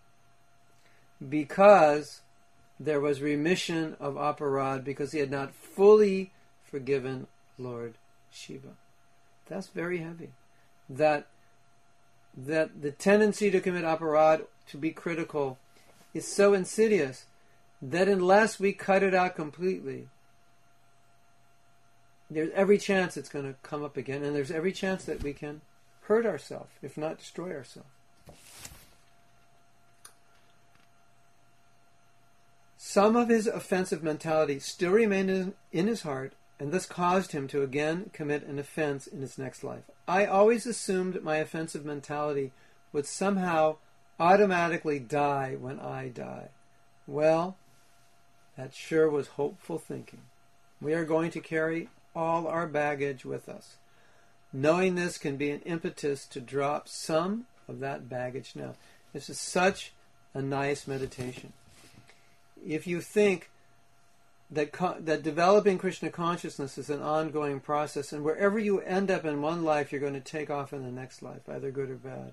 because there was remission of aparad, because he had not fully forgiven Lord Shiva. That's very heavy. That that the tendency to commit aparad, to be critical, is so insidious that unless we cut it out completely, there's every chance it's going to come up again, and there's every chance that we can hurt ourselves, if not destroy ourselves. Some of his offensive mentality still remained in, in his heart, and thus caused him to again commit an offense in his next life. I always assumed my offensive mentality would somehow automatically die when I die. Well, that sure was hopeful thinking. We are going to carry all our baggage with us. Knowing this can be an impetus to drop some of that baggage now. This is such a nice meditation. If you think that co- that developing Krishna consciousness is an ongoing process, and wherever you end up in one life, you're going to take off in the next life, either good or bad,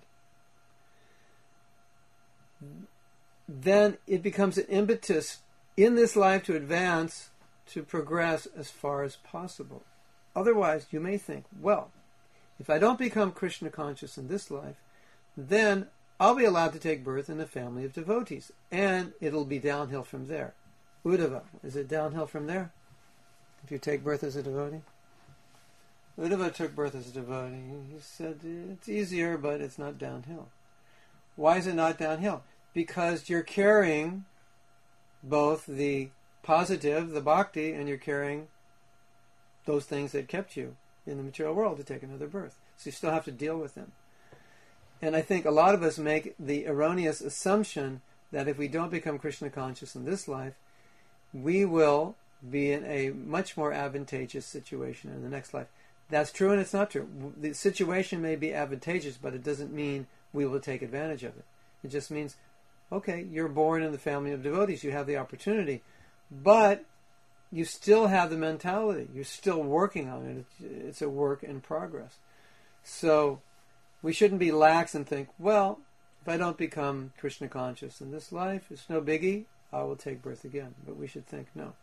then it becomes an impetus in this life to advance, to progress as far as possible. Otherwise, you may think, well, if I don't become Krishna conscious in this life, then I'll be allowed to take birth in a family of devotees, and it'll be downhill from there. Uddhava, is it downhill from there? If you take birth as a devotee? Uddhava took birth as a devotee. He said it's easier, but it's not downhill. Why is it not downhill? Because you're carrying both the positive, the bhakti, and you're carrying those things that kept you in the material world to take another birth. So you still have to deal with them. And I think a lot of us make the erroneous assumption that if we don't become Krishna conscious in this life, we will be in a much more advantageous situation in the next life. That's true and it's not true. The situation may be advantageous, but it doesn't mean we will take advantage of it. It just means, okay, you're born in the family of devotees, you have the opportunity, but you still have the mentality. You're still working on it. It's a work in progress. So we shouldn't be lax and think, well, if I don't become Krishna conscious in this life, it's no biggie, I will take birth again. But we should think, no.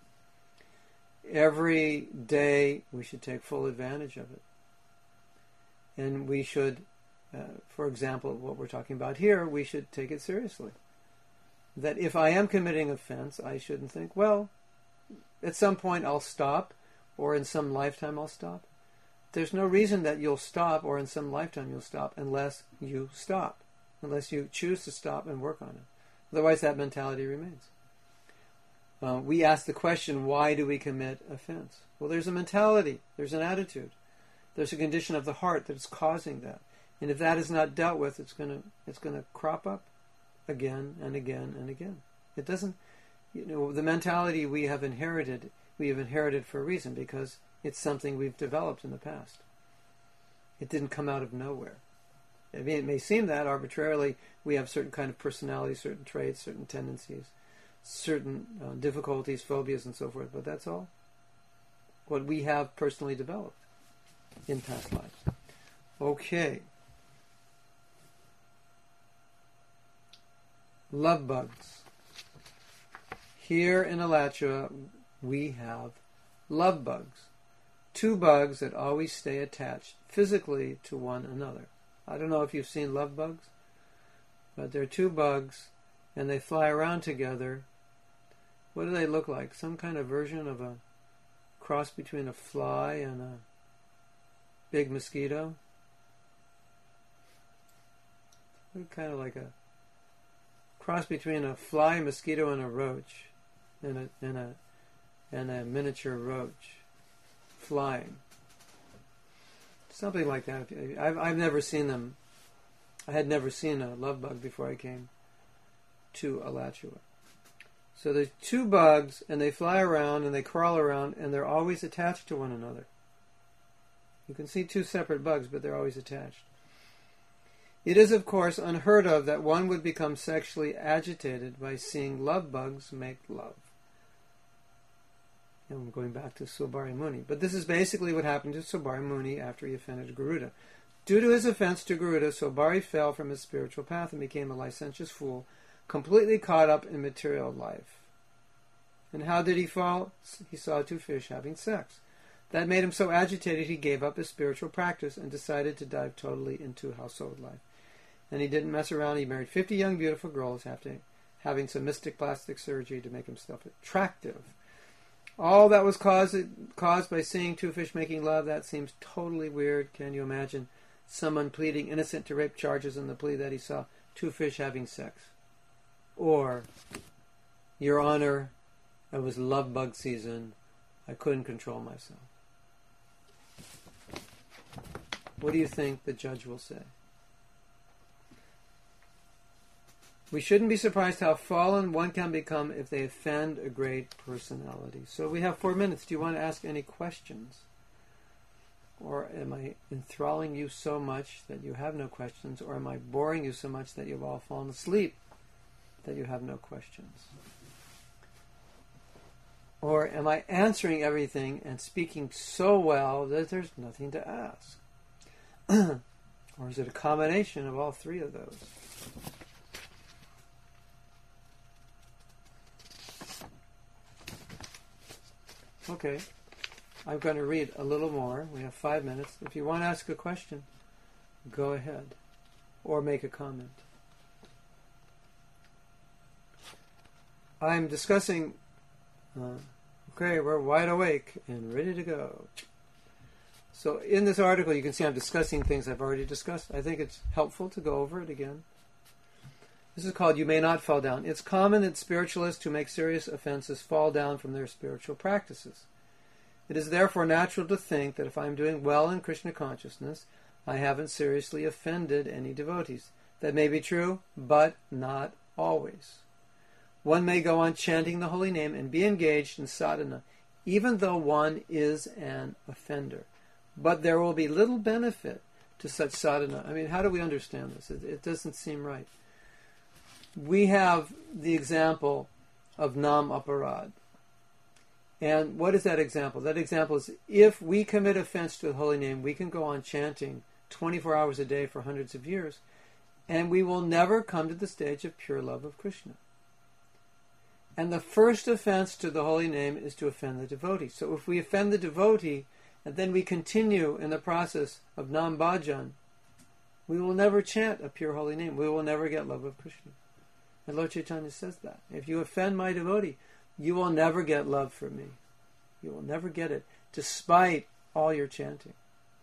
Every day we should take full advantage of it. And we should, uh, for example, what we're talking about here, we should take it seriously. That if I am committing offense, I shouldn't think, well, at some point I'll stop, or in some lifetime I'll stop. There's no reason that you'll stop, or in some lifetime you'll stop, unless you stop. Unless you choose to stop and work on it. Otherwise that mentality remains. Uh, we ask the question, why do we commit offense? Well, there's a mentality, there's an attitude, there's a condition of the heart that is causing that. And if that is not dealt with, it's going to it's going to crop up again and again and again. It doesn't, you know, the mentality we have inherited, we have inherited for a reason, because it's something we've developed in the past. It didn't come out of nowhere. I mean, it may seem that arbitrarily we have certain kind of personality, certain traits, certain tendencies, certain uh, difficulties, phobias, and so forth, but that's all what we have personally developed in past lives. Okay. Love bugs. Here in Alachua, we have love bugs. Two bugs that always stay attached physically to one another. I don't know if you've seen love bugs, but they're two bugs, and they fly around together. What do they look like? Some kind of version of a cross between a fly and a big mosquito? Kind of like a cross between a fly, mosquito, and a roach, and a and a and a miniature roach flying. Something like that. I've I've never seen them. I had never seen a love bug before I came to Alachua. So there's two bugs, and they fly around and they crawl around, and they're always attached to one another. You can see two separate bugs, but they're always attached. It is, of course, unheard of that one would become sexually agitated by seeing love bugs make love. And I'm going back to Saubhari Muni. But this is basically what happened to Saubhari Muni after he offended Garuda. Due to his offense to Garuda, Saubhari fell from his spiritual path and became a licentious fool, completely caught up in material life. And how did he fall? He saw two fish having sex. That made him so agitated he gave up his spiritual practice and decided to dive totally into household life. And he didn't mess around. He married fifty young, beautiful girls after having some mystic plastic surgery to make himself attractive. All that was caused, caused by seeing two fish making love. That seems totally weird. Can you imagine someone pleading innocent to rape charges on the plea that he saw two fish having sex? Or, Your Honor, it was love bug season. I couldn't control myself. What do you think the judge will say? We shouldn't be surprised how fallen one can become if they offend a great personality. So we have four minutes. Do you want to ask any questions? Or am I enthralling you so much that you have no questions? Or am I boring you so much that you've all fallen asleep that you have no questions? Or am I answering everything and speaking so well that there's nothing to ask? Or is it a combination of all three of those? Okay, I'm going to read a little more. We have five minutes. If you want to ask a question, go ahead. Or make a comment. I'm discussing... Uh, okay, we're wide awake and ready to go. So in this article, you can see I'm discussing things I've already discussed. I think it's helpful to go over it again. This is called You May Not Fall Down. It's common that spiritualists who make serious offenses fall down from their spiritual practices. It is therefore natural to think that if I am doing well in Krishna consciousness, I haven't seriously offended any devotees. That may be true, but not always. One may go on chanting the holy name and be engaged in sadhana, even though one is an offender. But there will be little benefit to such sadhana. I mean, how do we understand this? It, it doesn't seem right. We have the example of Nam Aparad. And what is that example? That example is if we commit offense to the holy name, we can go on chanting twenty-four hours a day for hundreds of years, and we will never come to the stage of pure love of Krishna. And the first offense to the holy name is to offend the devotee. So if we offend the devotee, and then we continue in the process of Nam Bhajan, we will never chant a pure holy name. We will never get love of Krishna. And Lord Chaitanya says that. If you offend my devotee, you will never get love from me. You will never get it, despite all your chanting.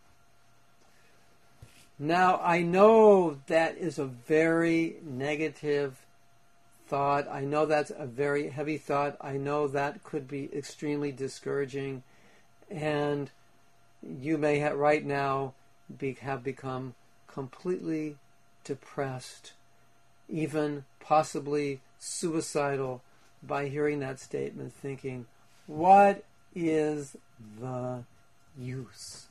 Now, I know that is a very negative thought. I know that's a very heavy thought. I know that could be extremely discouraging. And you may have, right now be, have become completely depressed, even possibly suicidal, by hearing that statement, thinking, what is the use?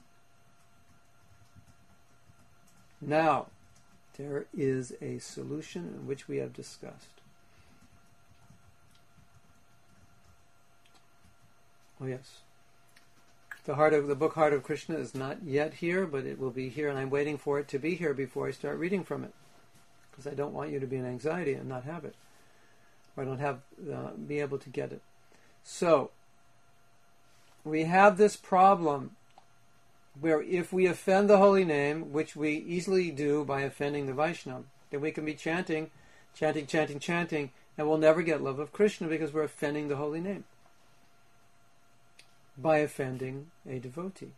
Now, there is a solution in which we have discussed. Oh yes. The heart of the book Heart of Krishna is not yet here, but it will be here, and I'm waiting for it to be here before I start reading from it, because I don't want you to be in anxiety and not have it. or don't have uh, be able to get it. So we have this problem where if we offend the holy name, which we easily do by offending the Vaishnava, then we can be chanting, chanting, chanting, chanting, and we'll never get love of Krishna because we're offending the holy name by offending a devotee.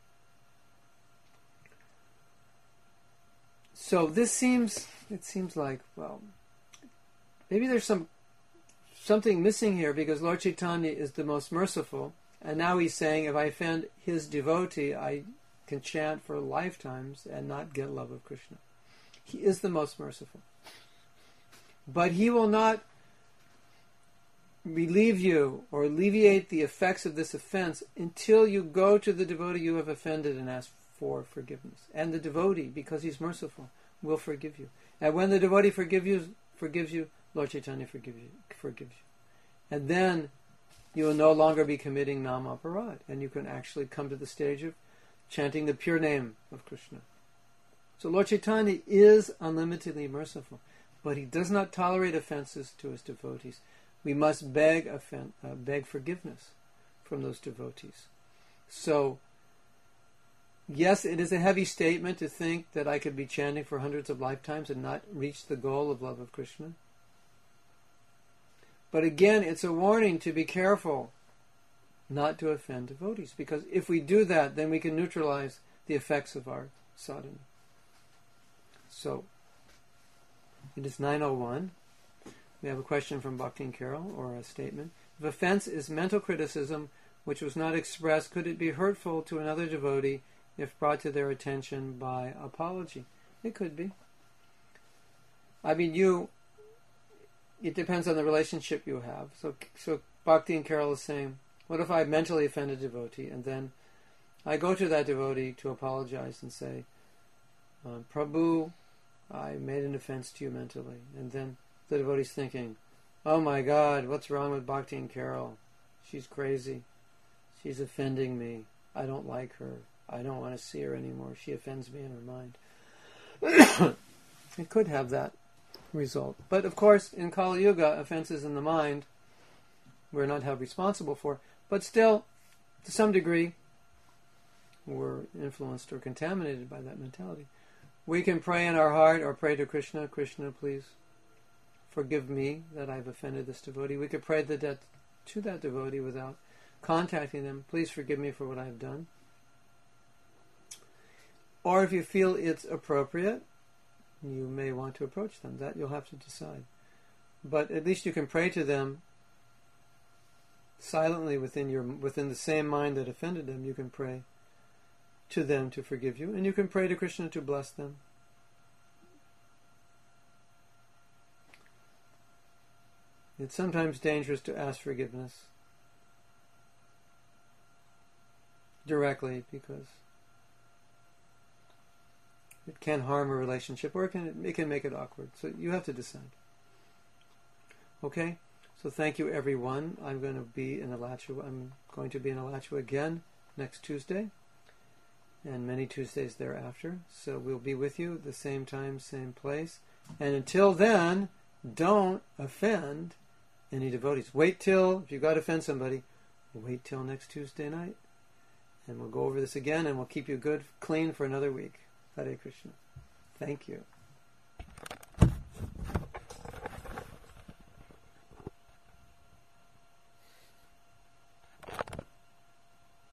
So this seems, it seems like, well, maybe there's some something missing here because Lord Chaitanya is the most merciful, and now he's saying if I offend his devotee, I can chant for lifetimes and not get love of Krishna. He is the most merciful. But he will not relieve you or alleviate the effects of this offense until you go to the devotee you have offended and ask for forgiveness. And the devotee, because he's merciful, will forgive you. And when the devotee forgive you, forgives you, Lord Chaitanya forgives you, forgives you. And then you will no longer be committing namaparad, and you can actually come to the stage of chanting the pure name of Krishna. So Lord Chaitanya is unlimitedly merciful, but he does not tolerate offenses to his devotees. We must beg offen- uh, beg forgiveness from those devotees. So, yes, it is a heavy statement to think that I could be chanting for hundreds of lifetimes and not reach the goal of love of Krishna. But again, it's a warning to be careful not to offend devotees, because if we do that, then we can neutralize the effects of our sadhana. So, it is nine oh one. We have a question from Bhakti and Carol, or a statement. If offense is mental criticism which was not expressed, could it be hurtful to another devotee if brought to their attention by apology? It could be. I mean, you, it depends on the relationship you have. So, so Bhakti and Carol is saying, what if I mentally offend a devotee, and then I go to that devotee to apologize and say, uh, Prabhu, I made an offense to you mentally. And then the devotee's thinking, oh my God, what's wrong with Bhakti and Carol? She's crazy. She's offending me. I don't like her. I don't want to see her anymore. She offends me in her mind. It could have that result. But of course, in Kali Yuga, offenses in the mind we're not held responsible for. But still, to some degree, we're influenced or contaminated by that mentality. We can pray in our heart or pray to Krishna, Krishna, please forgive me that I've offended this devotee. We could pray the debt to that devotee without contacting them. Please forgive me for what I've done. Or if you feel it's appropriate, you may want to approach them. That you'll have to decide. But at least you can pray to them silently within your within the same mind that offended them. You can pray to them to forgive you, and you can pray to Krishna to bless them. It's sometimes dangerous to ask forgiveness directly because it can harm a relationship, or it can it can make it awkward. So you have to decide. Okay? So thank you, everyone. I'm going to be in Alachua. I'm going to be in Alachua again next Tuesday, and many Tuesdays thereafter. So we'll be with you at the same time, same place. And until then, don't offend any devotees. Wait till, if you've got to offend somebody, wait till next Tuesday night. And we'll go over this again, and we'll keep you good, clean for another week. Hare Krishna. Thank you.